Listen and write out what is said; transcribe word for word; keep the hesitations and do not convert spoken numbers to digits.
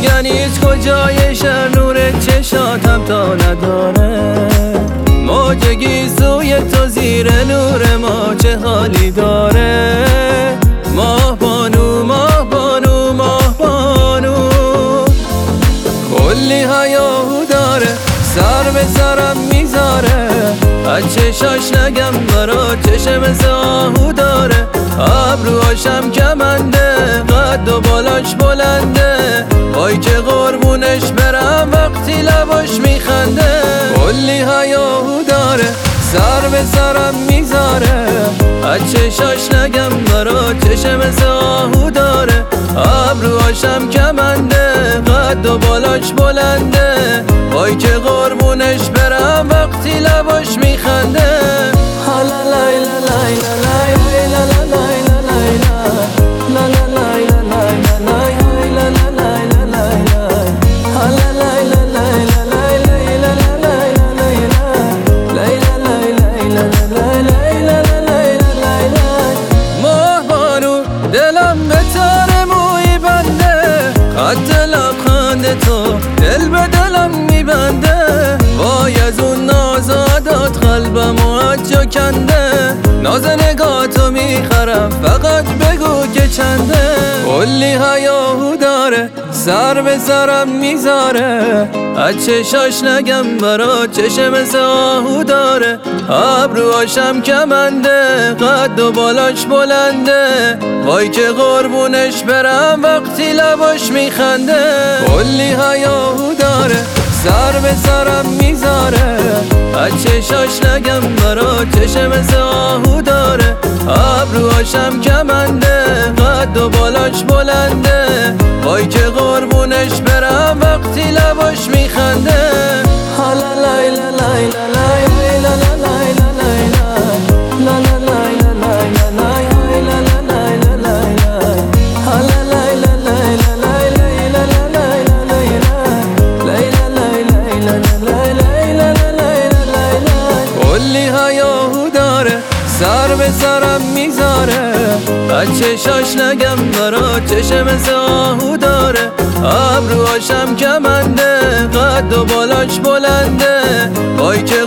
میگن هیچ کجایشه، نور چشاتم تا نداره. موج گیسوی تو زیر نور ما چه حالی داره. ماه بانو ماه بانو ماه بانو کلی هیاهو داره، سر به سرم میذاره. از چشاش نگم برا چشم مثل آهو داره. ابروهاشم کمنده، قد و بالاش بلنده. وای که قربونش برم وقتی لباش میخنده. کلی هیاهو داره، سر به سرم میذاره. از چشاش نگم برا چشم مثل آهو داره. ابروهاشم کمنده، قد و بالاش بلنده. وای که قربونش برم وقتی لباش میخنده. حالا لای لای لای لای لای دلم به تار موی بنده، خط لبخند تو دل به دلم میبنده. وای از اون نازادات قلبم و از جا کنده. ناز نگاهتو میخرم فقط بگو که چنده. کلی هیاهو داره، سر به سرم میذاره. از چشاش نگم برا چشم مثل آهو داره. ابروهاشم کمنده، قد و بالاش بلنده. وای که قربونش برم وقتی لباش میخنده. کلی هیاهو داره، سر به سرم میذاره. از چشاش نگم برا چشم مثل آهو داره. ابروهاشم کمنده، قد و بالاش بلنده. وای که قربونش برم وقتی لباش میخنده. حالا لای لای لای لای سر به سرم میذاره. از چشاش نگم برا چشم مثل آهو داره. ابروهاشم کمنده، قد و بالاش بلنده. وای که